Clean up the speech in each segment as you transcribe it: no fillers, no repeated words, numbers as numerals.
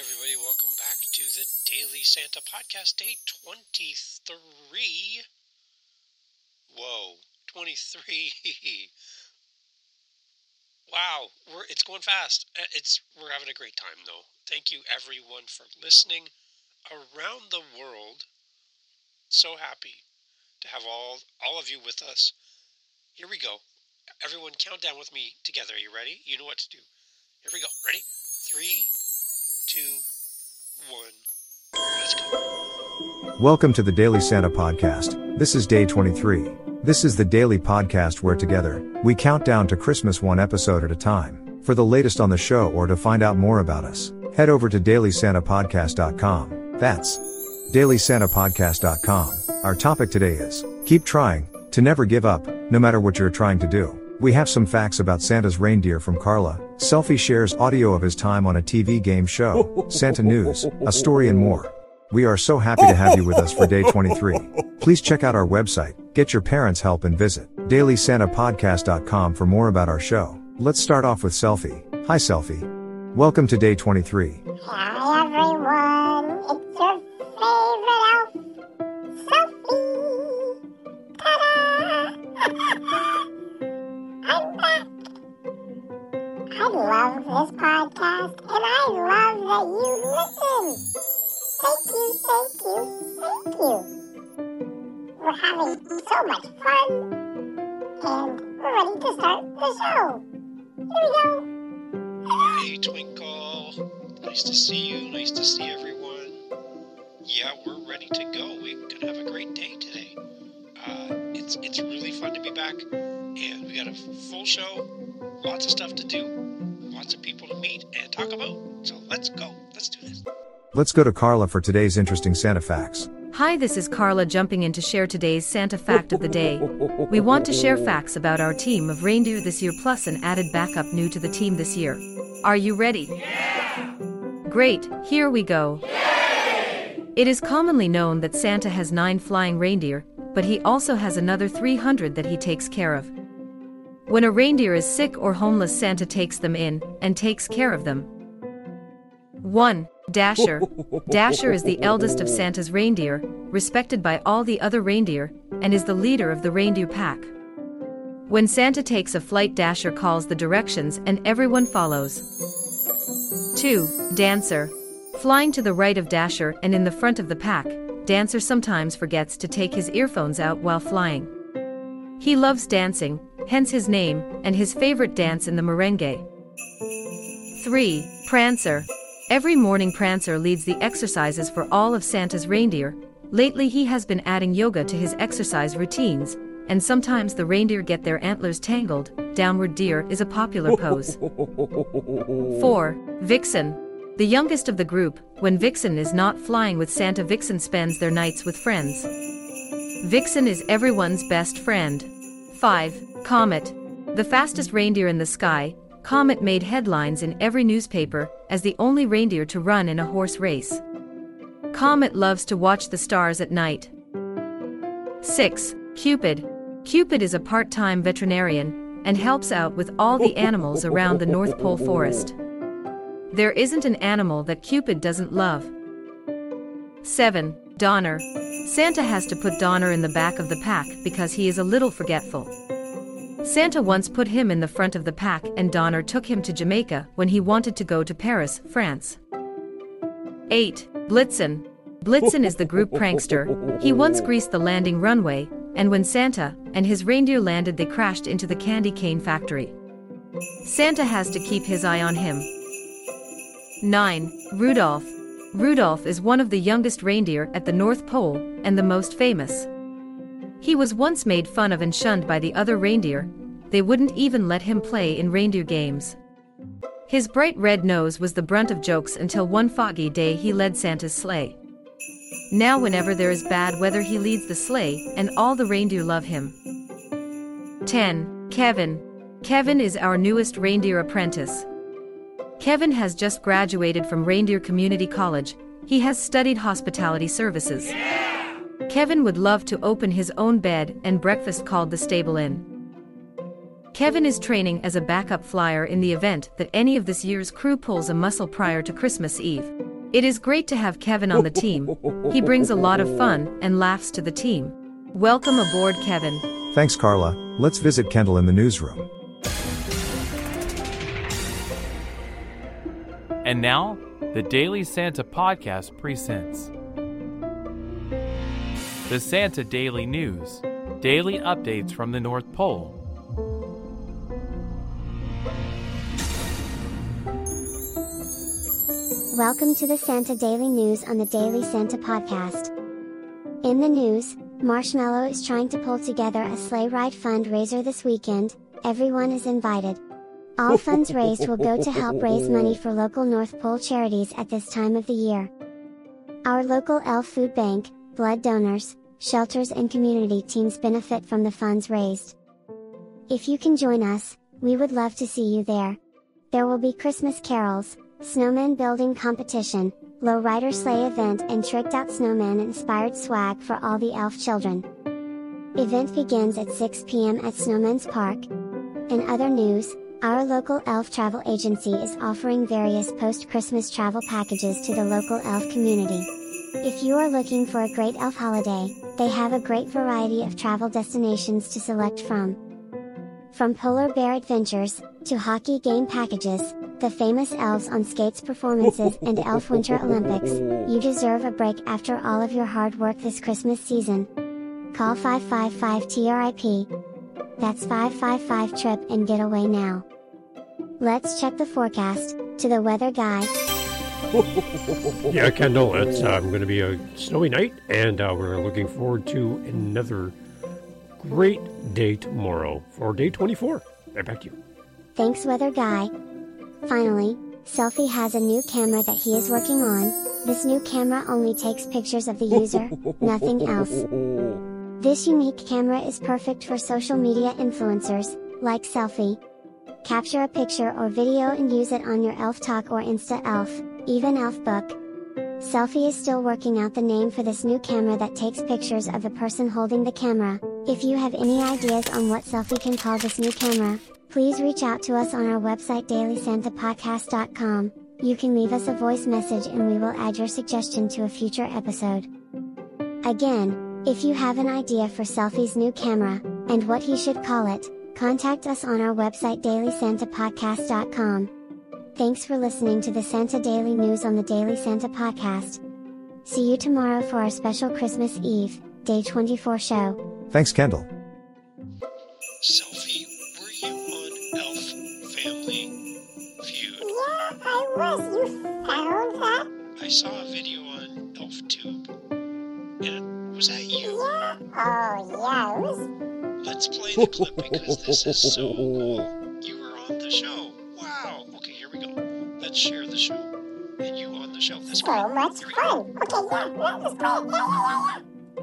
everybody. Welcome back to the Daily Santa Podcast, day 23. Whoa, 23. Wow, it's going fast. We're having a great time, though. Thank you, everyone, for listening around the world. So happy to have all of you with us. Here we go. Everyone, count down with me together. Are you ready? You know what to do. Here we go. Ready? 3, 2, 1. Let's go. Welcome to the Daily Santa Podcast. This is day 23. This is the daily podcast where together, we count down to Christmas one episode at a time. For the latest on the show or to find out more about us, head over to dailysantapodcast.com. That's dailysantapodcast.com. Our topic today is, keep trying, to never give up, no matter what you're trying to do. We have some facts about Santa's reindeer from Carla. Selfie shares audio of his time on a TV game show. Santa news, a story and more. We are so happy to have you with us for day 23. Please check out our website, get your parents' help and visit dailysantapodcast.com for more about our show. Let's start off with Selfie. Hi Selfie. Welcome to day 23. Hi everyone, it's your favorite elf, Selfie. Ta-da! I'm back. I love this podcast and I love that you listen. Thank you. We're having so much fun and we're ready to start the show. Here we go. Hey, Twinkle. Nice to see you. Nice to see everyone. Yeah, we're ready to go. We're going to have a great day today. It's really fun to be back, and we got a full show, lots of stuff to do, lots of people to meet and talk about. So let's go. Let's do this. Let's go to Carla for today's interesting Santa facts. Hi, this is Carla jumping in to share today's Santa fact of the day. We want to share facts about our team of reindeer this year plus an added backup new to the team this year. Are you ready? Yeah! Great, here we go. Yay! It is commonly known that Santa has 9 flying reindeer, but he also has another 300 that he takes care of. When a reindeer is sick or homeless, Santa takes them in and takes care of them. 1. Dasher. Dasher is the eldest of Santa's reindeer, respected by all the other reindeer, and is the leader of the reindeer pack. When Santa takes a flight, Dasher calls the directions and everyone follows. 2. Dancer. Flying to the right of Dasher and in the front of the pack, Dancer sometimes forgets to take his earphones out while flying. He loves dancing, hence his name, and his favorite dance in the merengue. 3. Prancer. Every morning Prancer leads the exercises for all of Santa's reindeer. Lately he has been adding yoga to his exercise routines, and sometimes the reindeer get their antlers tangled. Downward deer is a popular pose. 4. Vixen. The youngest of the group, when Vixen is not flying with Santa, Vixen spends their nights with friends. Vixen is everyone's best friend. 5. Comet. The fastest reindeer in the sky, Comet made headlines in every newspaper as the only reindeer to run in a horse race. Comet loves to watch the stars at night. 6. Cupid. Cupid is a part-time veterinarian and helps out with all the animals around the North Pole forest. There isn't an animal that Cupid doesn't love. 7. Donner. Santa has to put Donner in the back of the pack because he is a little forgetful. Santa once put him in the front of the pack and Donner took him to Jamaica when he wanted to go to Paris, France. 8. Blitzen. Blitzen is the group prankster. He once greased the landing runway, and when Santa and his reindeer landed, they crashed into the candy cane factory. Santa has to keep his eye on him. 9. Rudolph. Rudolph is one of the youngest reindeer at the North Pole and the most famous. He was once made fun of and shunned by the other reindeer. They wouldn't even let him play in reindeer games. His bright red nose was the brunt of jokes until one foggy day he led Santa's sleigh. Now whenever there is bad weather he leads the sleigh and all the reindeer love him. 10. Kevin. Kevin is our newest reindeer apprentice. Kevin has just graduated from Reindeer Community College. He has studied hospitality services. Yeah! Kevin would love to open his own bed and breakfast called the Stable Inn. Kevin is training as a backup flyer in the event that any of this year's crew pulls a muscle prior to Christmas Eve. It is great to have Kevin on the team. He brings a lot of fun and laughs to the team. Welcome aboard, Kevin. Thanks, Carla. Let's visit Kendall in the newsroom. And now, the Daily Santa Podcast presents the Santa Daily News, daily updates from the North Pole. Welcome to the Santa Daily News on the Daily Santa Podcast. In the news, Marshmallow is trying to pull together a sleigh ride fundraiser this weekend. Everyone is invited. All funds raised will go to help raise money for local North Pole charities at this time of the year. Our local elf food bank, blood donors, shelters and community teams benefit from the funds raised. If you can join us, we would love to see you there. There will be Christmas carols, snowman building competition, lowrider sleigh event and tricked out snowman inspired swag for all the elf children. Event begins at 6 p.m. at Snowman's Park. In other news, our local elf travel agency is offering various post-Christmas travel packages to the local elf community. If you are looking for a great elf holiday, they have a great variety of travel destinations to select from. From polar bear adventures, to hockey game packages, the famous Elves on Skates performances and Elf Winter Olympics, you deserve a break after all of your hard work this Christmas season. Call 555-TRIP. That's 555-TRIP and get away now. Let's check the forecast, to the weather guy. Yeah, Kendall, it's going to be a snowy night, and we're looking forward to another great day tomorrow for day 24. Right back to you. Thanks, weather guy. Finally, Selfie has a new camera that he is working on. This new camera only takes pictures of the user, nothing else. This unique camera is perfect for social media influencers, like Selfie. Capture a picture or video and use it on your Elf Talk or Insta Elf, even Elf Book. Selfie is still working out the name for this new camera that takes pictures of the person holding the camera. If you have any ideas on what Selfie can call this new camera, please reach out to us on our website dailysantapodcast.com. You can leave us a voice message and we will add your suggestion to a future episode. Again, if you have an idea for Selfie's new camera, and what he should call it, contact us on our website dailysantapodcast.com. Thanks for listening to the Santa Daily News on the Daily Santa Podcast. See you tomorrow for our special Christmas Eve, Day 24 show. Thanks, Kendall. Selfie, were you on Elf Family Feud? Yeah, I was. You found that? I saw a video on ElfTube. And was that you? Yeah. Oh, yeah, it was. Let's play the clip because this is so cool. You were on the show. Wow. Okay, here we go. Let's share the show. And you on the show. That's So great. much Here we fun. go. Okay, yeah, let's play it. Yeah.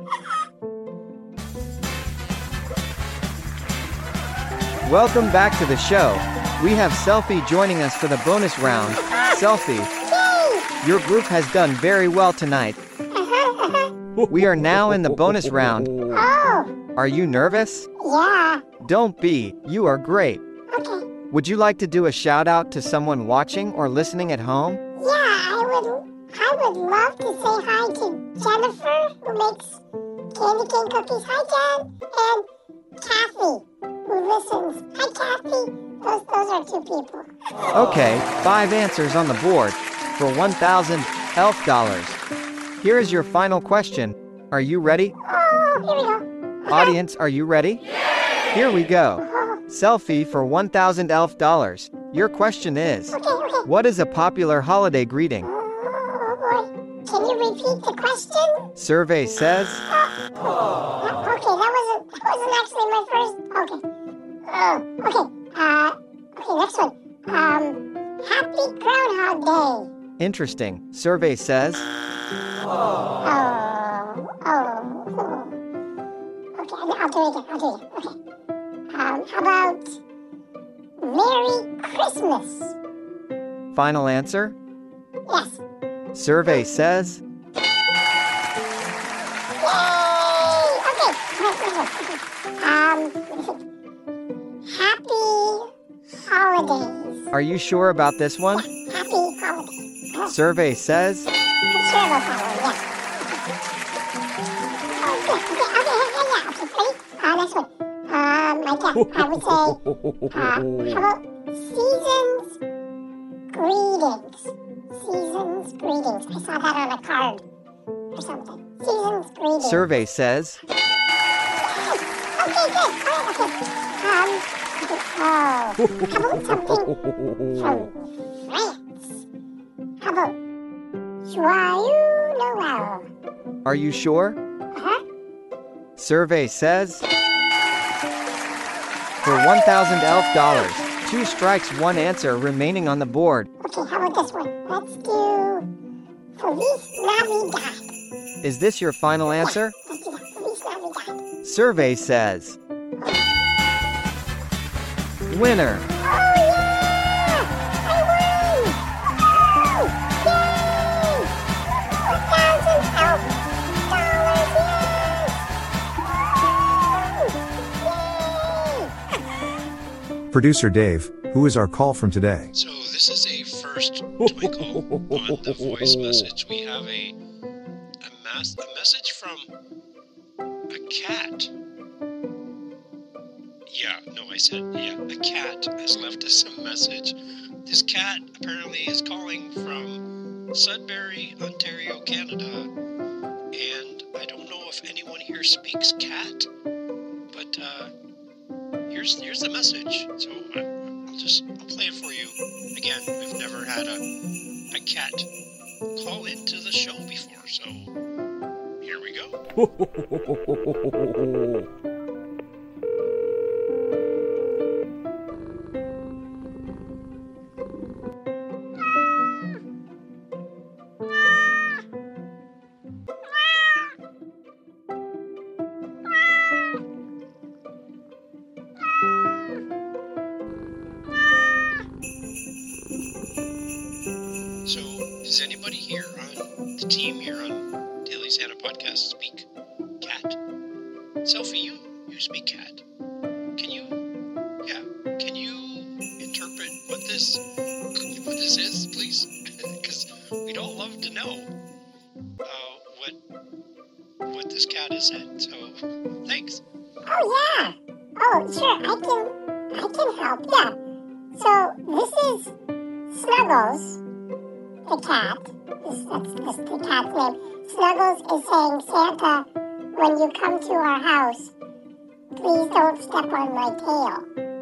Welcome back to the show. We have Selfie joining us for the bonus round. Selfie, your group has done very well tonight. We are now in the bonus round. Oh, Are you nervous? yeah. Don't be, you are great. Okay. Would you like to do a shout out to someone watching or listening at home? Yeah, I would love to say hi to Jennifer, who makes candy cane cookies. Hi, Jen. And Kathy, who listens. Hi, Kathy. Those are two people. Okay, 5 answers on the board for 1,000 elf dollars. Here is your final question. Are you ready? Oh, here we go. Audience, are you ready? Here we go. Selfie for 1,000 elf dollars. Your question is, Okay. what is a popular holiday greeting? Oh, boy. Can you repeat the question? Survey says, Okay, that wasn't actually my first. Okay. Okay. Okay, next one. Happy Groundhog Day. interesting. Survey says, Oh. Okay, I'll do it again. Okay. How about Merry Christmas? final answer. Yes. Survey says, Yay! Okay. Happy holidays. are you sure about this one? Happy holidays. Survey says. Sure, no problem, yeah. Oh, good. Okay, ready? Next one. I guess I would say, how about season's greetings? Season's greetings. I saw that on a card or something. Season's greetings. Survey says. Okay, good. All right, okay. How about something from France? How about Joyeux Noel? Are you sure? Uh-huh. Survey says. For $1,000, 2 strikes, 1 answer remaining on the board. Okay, how about this one? Let's do Feliz Navidad. Is this your final answer? Let's do that. Feliz Navidad. Survey says. Winner. Oh, yeah! I won! Woo! $1,000 Yay! Producer Dave, who is our call from today? So this is a first twinkle on the voice message. We have a message from a cat. A cat has left us a message. This cat apparently is calling from Sudbury, Ontario, Canada, and I don't know if anyone here speaks cat, but here's the message. So I'll play it for you. Again, we've never had a cat call into the show before, so here we go. So, does anybody here on the team here on Daily Santa Podcast speak cat? Selfie, you speak cat. Can you interpret what this is, please? Because we'd all love to know what this cat has said. So, thanks. Oh, yeah. Oh, sure. I can help. Yeah. So this is Snuggles, the cat. That's the cat's name. Snuggles is saying, Santa, when you come to our house, please don't step on my tail.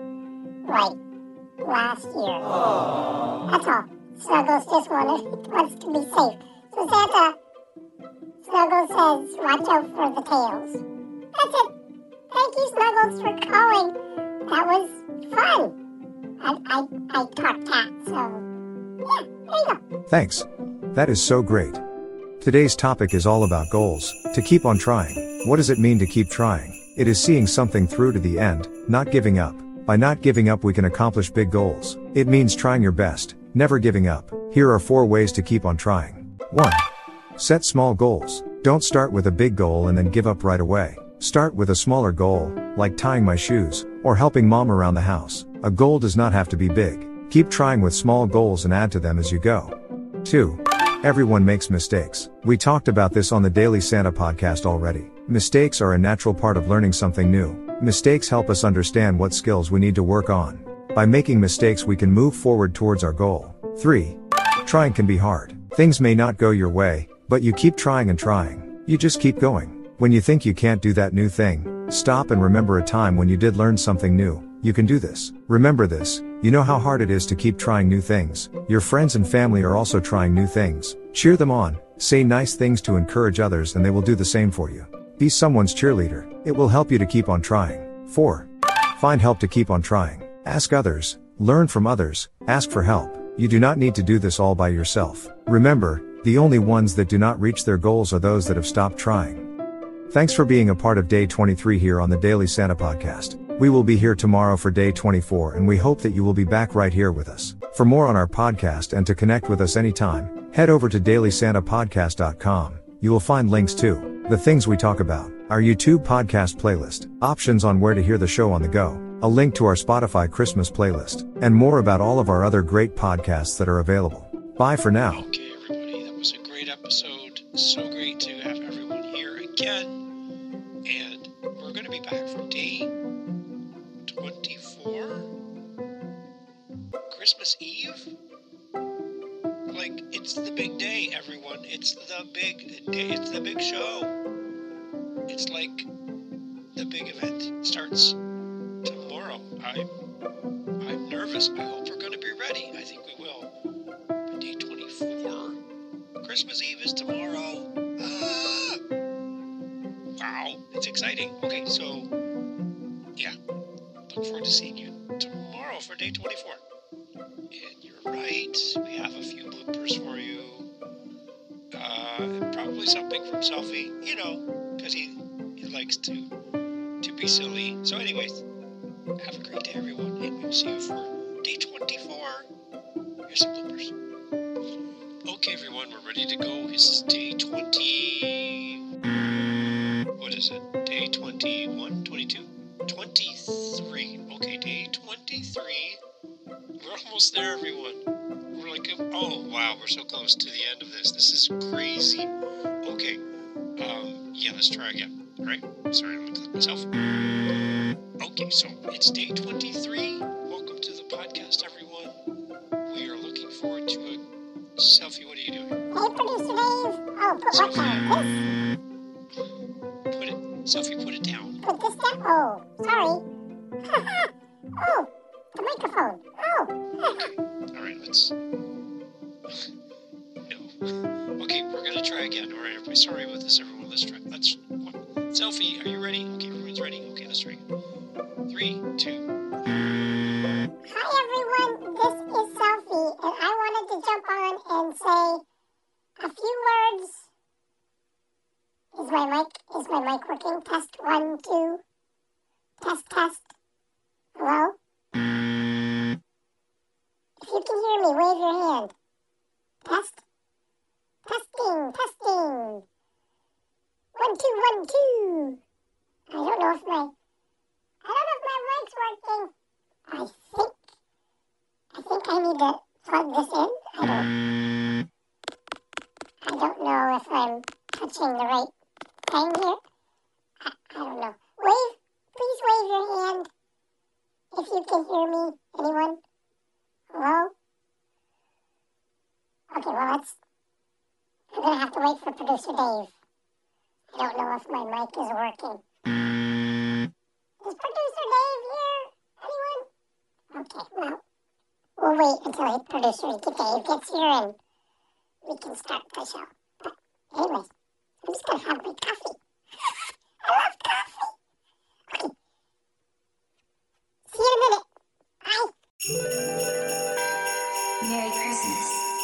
Like last year. Aww. That's all. Snuggles just wants to be safe. So Santa, Snuggles says, watch out for the tails. That's it. Thank you, Snuggles, for calling. That was fun. I taught cat, so yeah, there you go. Thanks. That is so great. Today's topic is all about goals, to keep on trying. What does it mean to keep trying? It is seeing something through to the end, not giving up. By not giving up we can accomplish big goals. It means trying your best, never giving up. Here are 4 ways to keep on trying. 1. Set small goals. Don't start with a big goal and then give up right away. Start with a smaller goal, like tying my shoes, or helping mom around the house. A goal does not have to be big. Keep trying with small goals and add to them as you go. 2. Everyone makes mistakes. We talked about this on the Daily Santa podcast already. Mistakes are a natural part of learning something new. Mistakes help us understand what skills we need to work on. By making mistakes we can move forward towards our goal. 3. Trying can be hard. Things may not go your way, but you keep trying and trying. You just keep going. When you think you can't do that new thing, stop and remember a time when you did learn something new. You can do this. Remember this. You know how hard it is to keep trying new things. Your friends and family are also trying new things. Cheer them on. Say nice things to encourage others and they will do the same for you. Be someone's cheerleader. It will help you to keep on trying. 4. Find help to keep on trying. Ask others. Learn from others. Ask for help. You do not need to do this all by yourself. Remember, the only ones that do not reach their goals are those that have stopped trying. Thanks for being a part of day 23 here on the Daily Santa podcast. We will be here tomorrow for day 24 and we hope that you will be back right here with us. For more on our podcast and to connect with us anytime, head over to dailysantapodcast.com. You will find links to the things we talk about, our YouTube podcast playlist, options on where to hear the show on the go, a link to our Spotify Christmas playlist, and more about all of our other great podcasts that are available. Bye for now. Okay. great episode. So great to have everyone here again. And we're going to be back for day 24? Christmas Eve? Like, it's the big day, everyone. It's the big day. It's the big show. It's like the big event starts tomorrow. I'm nervous. I hope we're going to be ready. I think we will. But day 24. Christmas Eve is tomorrow. Ah! Wow, it's exciting. Okay, so, yeah. Look forward to seeing you tomorrow for day 24. And you're right, we have a few bloopers for you. And probably something from Selfie, because he likes to be silly. So anyways, have a great day, everyone, and we'll see you for day 24. Here's some bloopers. Okay, everyone, we're ready to go. This is day 20... What is it? Day 21? 22? 23. Okay, day 23. We're almost there, everyone. We're like, oh, wow, we're so close to the end of this. This is crazy. Okay, yeah, let's try again. All right? Sorry, I'm going to click myself. Okay, so it's day 23. Welcome to the podcast, everyone. We are looking forward to a selfie. What are you doing? Hey, Producer Dave. Oh, put what down? This? Put it, Selfie, put it down. Put this down? Oh, sorry. Oh, the microphone. Oh. All right, let's... No. Okay, we're going to try again. All right, everybody. Sorry about this, everyone. Let's try. Selfie, are you ready? Okay, everyone's ready. Okay, let's try again. 3, 2... Hi, everyone. This is Selfie, and I wanted to jump on and say a few words. Is my mic working? Test 1, 2. Test. Hello? If you can hear me, wave your hand. Test. Testing. 1, 2, 1, 2. I don't know if my mic's working. I think I need to plug this in. I don't know if I'm touching the right thing here. I don't know. Please wave your hand if you can hear me. Anyone? Hello? Okay, well, I'm going to have to wait for Producer Dave. I don't know if my mic is working. Is Producer Dave here? Anyone? Okay, well, we'll wait until Producer Dave gets here and we can start the show. But anyways, I'm just going to have my coffee. I love coffee. Okay. See you in a minute. Bye. Merry Christmas.